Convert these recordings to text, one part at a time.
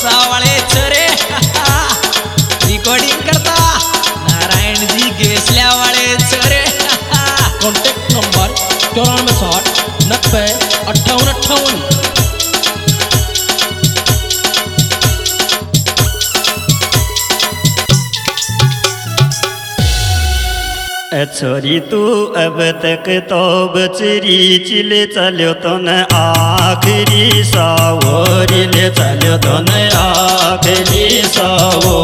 सावळे चरे रिकॉर्डिंग करता नारायण जी गेसल्या वाले चरे। Contact number 9460 90 58 58। छोरी तू अब तक तो बचरी चिले चलो तो न आखिरी सावरी ले चलो तो न आखिरी सावो।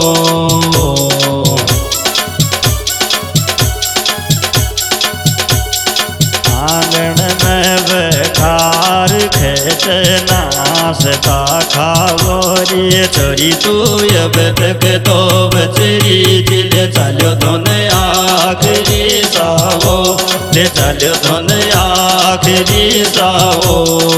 आंगन में बखार खेच नासता खावरी छोरी तू अब तक तो बचरी चिले चलो तो न आखिरी सावो ले चलो तो न आखिरी सावो।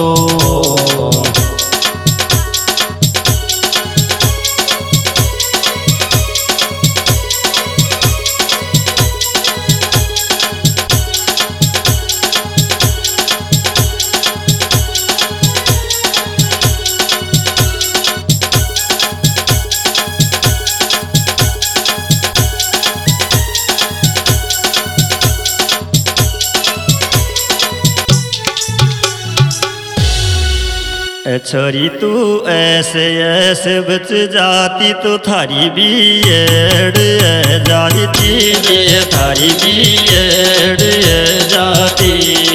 छोरी तू ऐसे ऐसे बच जाती तो थारी भी एड़ जाती ये थारी भी एड़ जाती।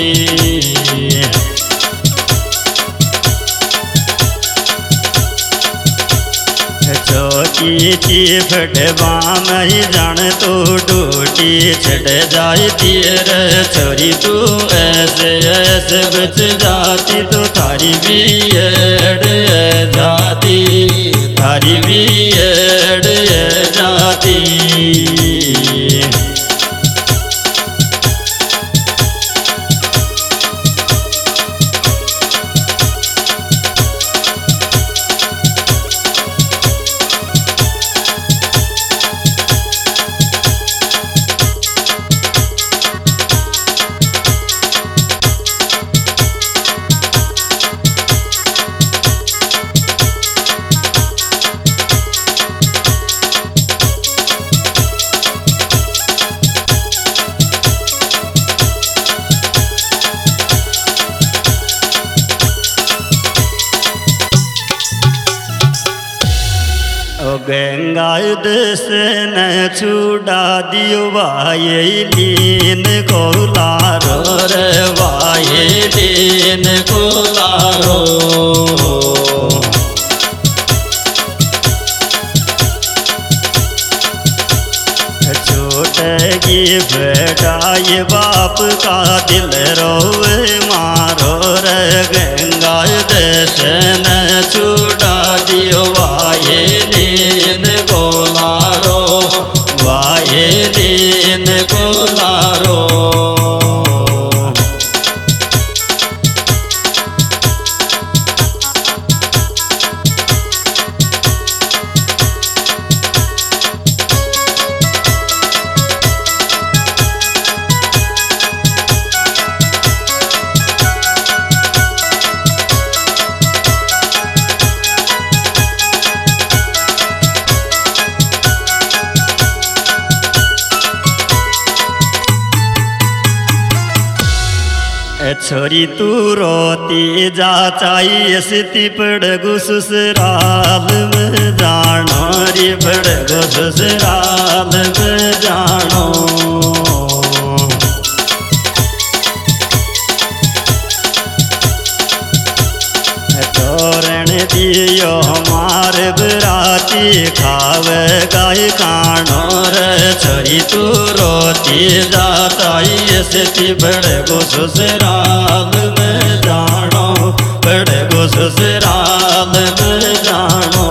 छोटी ची फटवा नहीं जान तो डूटी छड़ जाती रे छोरी तू ऐसे ऐसे बच जाती तो थारी भी एड़ जाती थारी भी एड़ जाती। गंगा दस न छुड़ा दियो वाये लीन को लारो रे वाये लीन को लारो। छोटगी बेटाए बाप का दिल रोवे मारो रे गंगा दस न छुड़ा दियो वाये लीन को लारो वाये लीन को लारो। छोरी तू रोती जा चाहिए सिति पड़गु ससुराल में जानो रे पड़गु ससुराल में जानो। तोरण दियो हमारे बराती खावे गाय कानो रे छोरी तू रोती जाता ये सिति बड़गो ससुराल में जानो बड़गो ससुराल में जानो।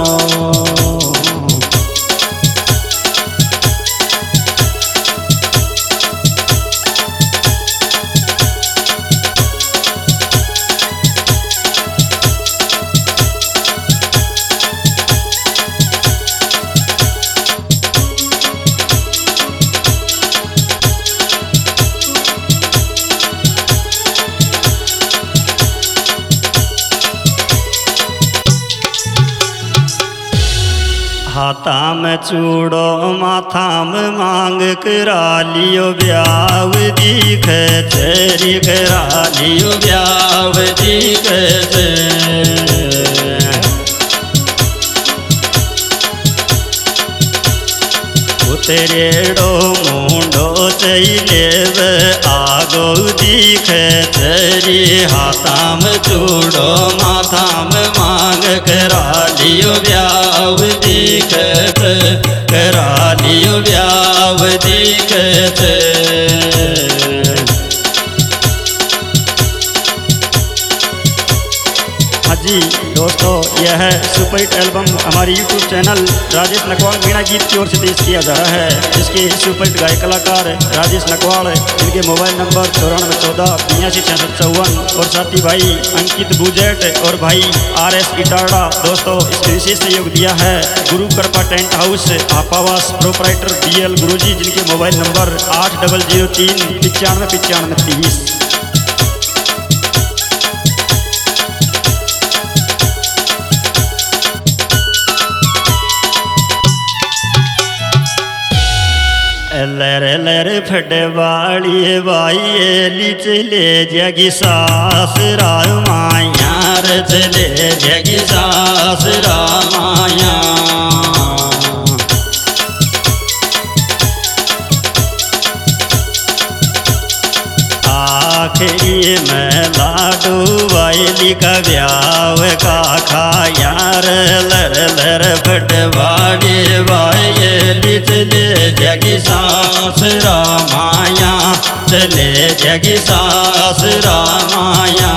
हाथा में चूड़ो माथा में मांग करा लियो ब्याव दीख चेरी करा लियो ब्याव दीख उतरेड़ो मुंडो चैलेव आगो दीख चेरी हाथा में चूड़ो माथा में मांग करा लियो ब्याव दीख करा लियो ब्याव दीख हाँ जी दोस्तों, यह है सुपरहिट एल्बम हमारी यूट्यूब चैनल राजेश नकवाल मीणा गीत की ओर से पेश किया जा रहा है, जिसके सुपरहिट गायक कलाकार राजेश नकवाल, जिनके मोबाइल नंबर 9414 82 6654 और साथी भाई अंकित बूजेट और भाई RS इटारडा। दोस्तों, इसमें विशेष सहयोग दिया है गुरु कृपा टेंट हाउस आपावास प्रोपराइटर BL गुरुजी, जिनके मोबाइल नंबर 8003 95 95 30। लर लर फटवाड़ी बाई चले जगी सास रामाया रे चले जगी सास रामाया आखिरी में लाडू वायली का ब्याव का खाया रे लर लर फटवाड़ी वायली चले जगी सास रामाया चले जगी सास रामाया।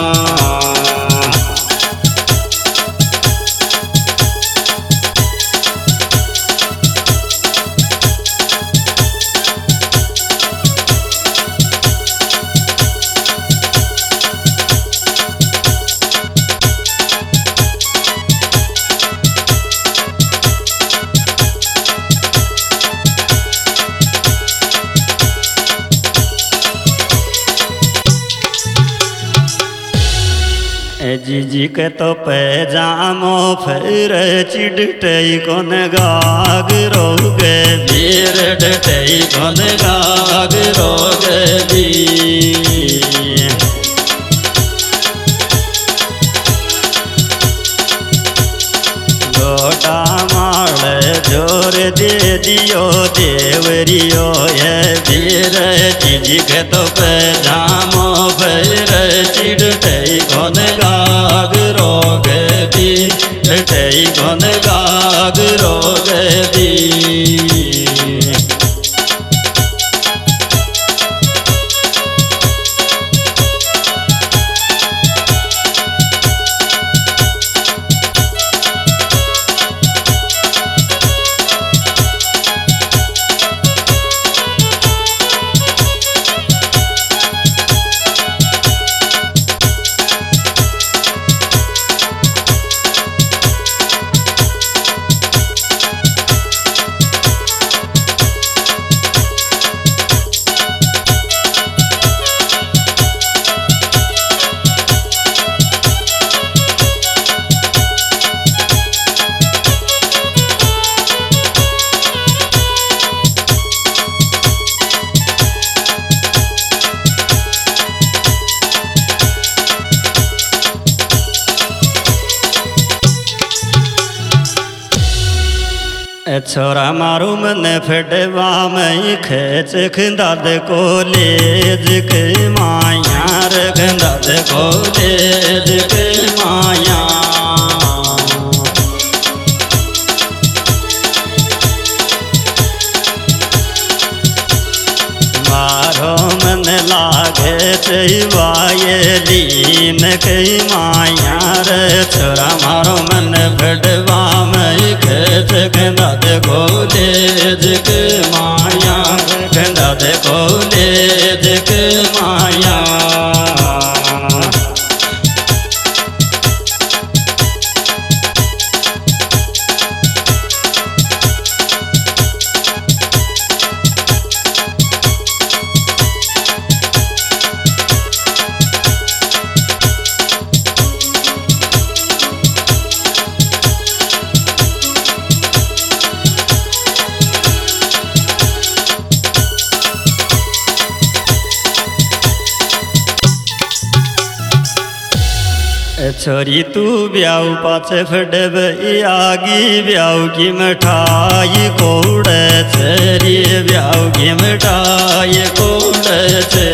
जी के तो पैजामो फिर चिड़टई कौन गाग रोगे वीर डटई कौन गाग रोगे दी गोटा माल जोर दे दियो देवरियो ये वीर जी के तो पैजामो फिर चिड़टई कौन गाग रोगे दी डटई कौन गाग रोगे दी। छोरा मारू मन फटवा में खेच खंदाद को लेज के माया रे खंदाद को लेज के माया मारो मन लागे चवाए लीन के माया रे छोरा मारो मन फटवा में खेच खंदाद को लेज के माया खंदाद को लेज के माया। छोरी तू ब्याह पाछे फडब आगी ब्याह की मिठाई कोड़ छे ब्याह की मिठाई कोड़ छे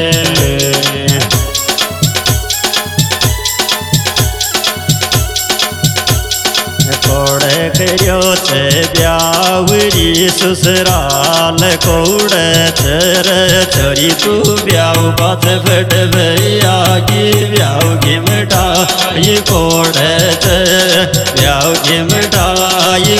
कोड़े करियो छे ब्यावरी ससुराल कोड़ छर छोरी तू ब्याह पाछ फट आगी ब्याह की मिठाई कोड़ छे ब्याह की मिठाई